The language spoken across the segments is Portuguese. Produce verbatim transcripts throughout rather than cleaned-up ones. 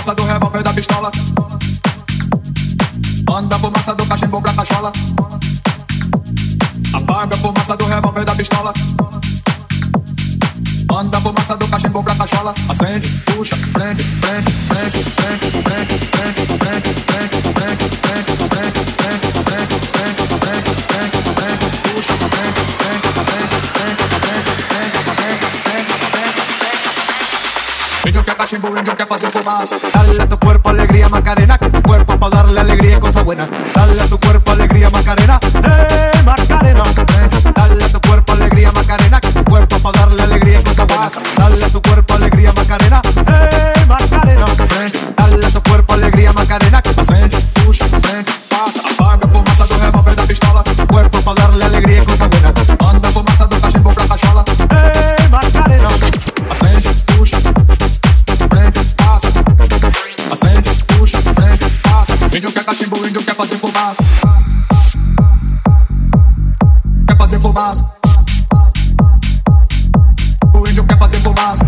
fumaça do revólver da pistola. Manda a fumaça do cachimbo pra cachola. Apaga a fumaça do revólver da pistola. Manda a fumaça do cachimbo pra cachola. Acende, puxa, prende, prende, prende, prende, prende, prende, prende, prende, prende, prende, prende, prende, prende, prende, prende, prende, prende, puxa, prende, prende, prende, prende, prende, prende, prende, prende, prende. Índio quer cachimbo, índio quer fazer fumaça. Dale a tu cuerpo alegría Macarena, que tu cuerpo pa' darle alegría y cosa buena. Dale a tu cuerpo alegría Macarena, eh Macarena. Dale a tu cuerpo alegría Macarena, que tu cuerpo pa' darle alegría y cosa buena. Dale a tu cuerpo alegría Macarena, eh Macarena. Dale a tu cuerpo alegría Macarena, que acende, puxa, prende, passa. Apaga a fumaça do revólver da pistola. tu cuerpo pa' darle alegría y cosa buena. Manda a fumaça do cachimbo pra cachola. Eh Macarena. Acende, puxa, prende, passa. Acende, puxa, prende, passa. Índio quer cachimbo, índio quer fazer fumaça. Quer fazer fumaça. O índio quer fazer fumaça.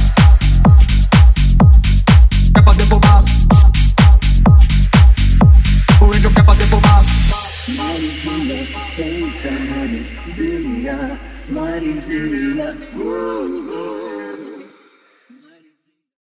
Quer fazer fumaça. O índio quer fazer fumaça. Mariquinha, eita, Mariquinha, Mariquinha, uh, uh.